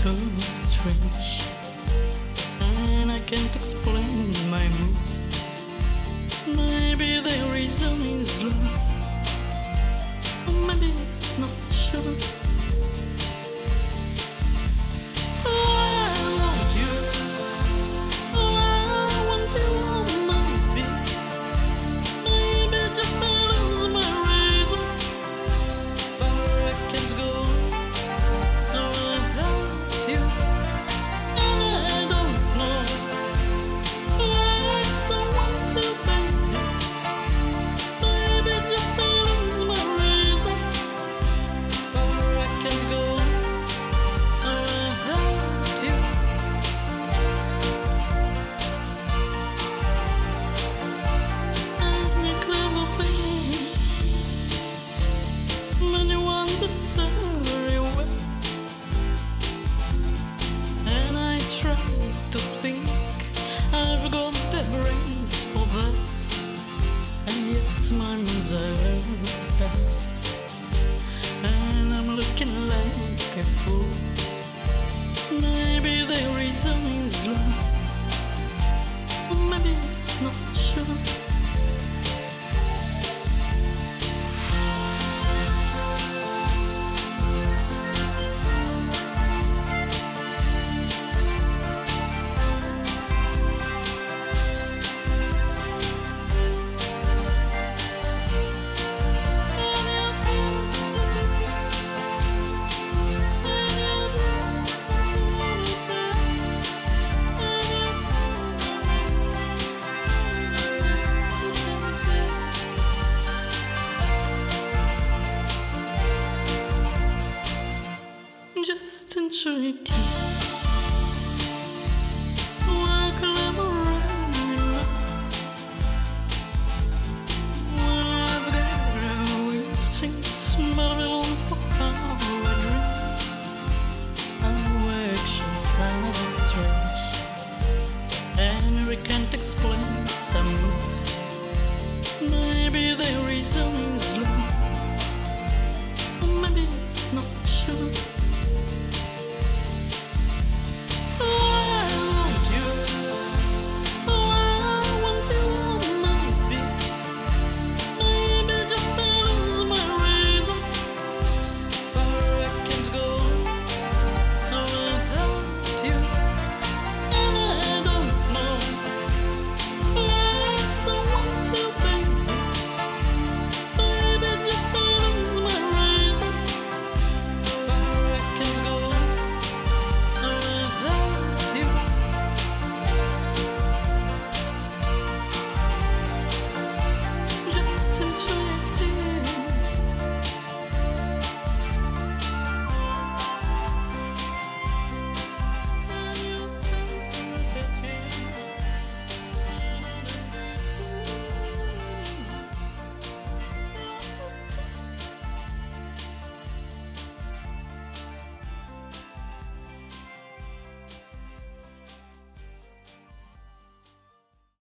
so strange, and I can't explain my moods. Maybe the reason is love, or maybe it's not sure. I want you, I want you all my being. Maybe just I lose my reason, but I can't go on without you. And I don't know why someone to baby. Maybe just I lose my reason, but I can't go on without you. And you clever thing, when you want to say very well, and I try to think I've got the brains for that, and yet my mood's are upset, and I'm looking like a fool. Maybe the reason is love, or maybe it's not sure. Just enjoy it.